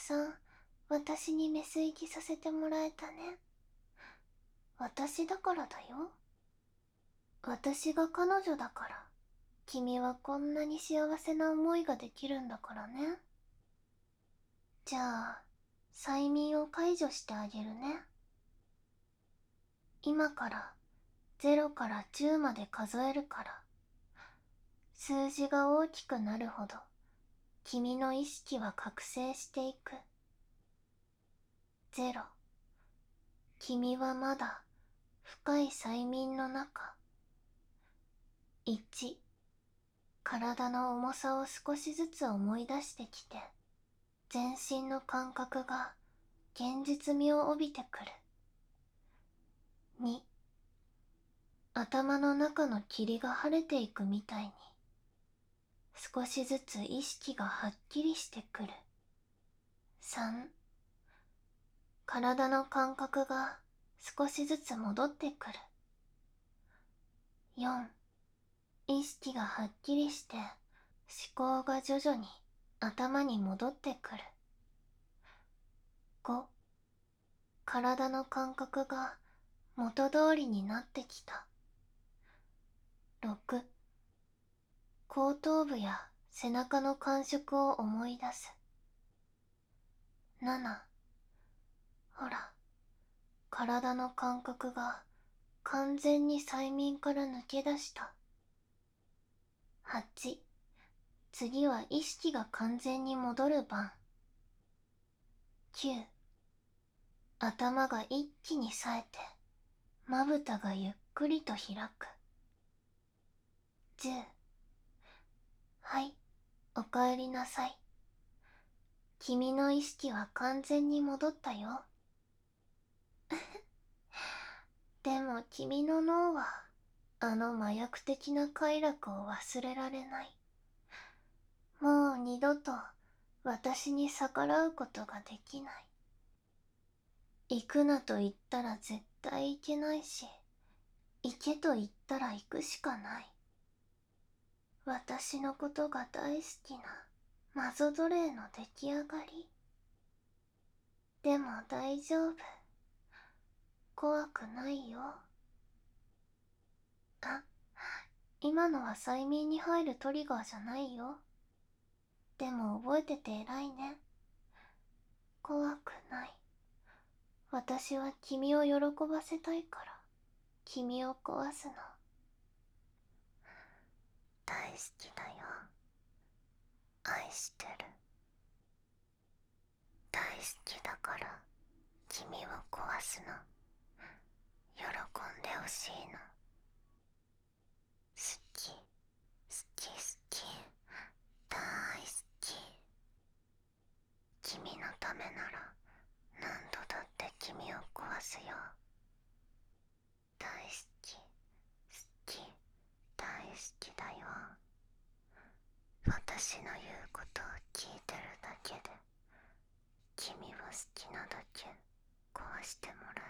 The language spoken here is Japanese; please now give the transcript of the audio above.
さん、私にメス行きさせてもらえたね。私だからだよ。私が彼女だから、君はこんなに幸せな思いができるんだからね。じゃあ、催眠を解除してあげるね。今から0から10まで数えるから、数字が大きくなるほど君の意識は覚醒していく。0、君はまだ深い催眠の中。1、体の重さを少しずつ思い出してきて、全身の感覚が現実味を帯びてくる。2、頭の中の霧が晴れていくみたいに、少しずつ意識がはっきりしてくる。3、体の感覚が少しずつ戻ってくる。4、意識がはっきりして思考が徐々に頭に戻ってくる。5、体の感覚が元通りになってきた。6、後頭部や背中の感触を思い出す。7、ほら、体の感覚が完全に催眠から抜け出した。8、次は意識が完全に戻る番。9、頭が一気に冴えて、まぶたがゆっくりと開く。10、はい、おかえりなさい。君の意識は完全に戻ったよ。でも君の脳は、あの麻薬的な快楽を忘れられない。もう二度と私に逆らうことができない。行くなと言ったら絶対行けないし、行けと言ったら行くしかない。私のことが大好きなマゾ奴隷の出来上がり。でも大丈夫。怖くないよ。あ、今のは催眠に入るトリガーじゃないよ。でも覚えてて偉いね。怖くない。私は君を喜ばせたいから、君を壊すの。大好きだよ。愛してる。大好きだから、君を壊すの。喜んでほしいの。好き、好き好き、大好き。君のためなら何度だって君を壊すよ。大好き、好き、大好きだよ。私の言うことを聞いてるだけで、君を好きなだけ壊してもら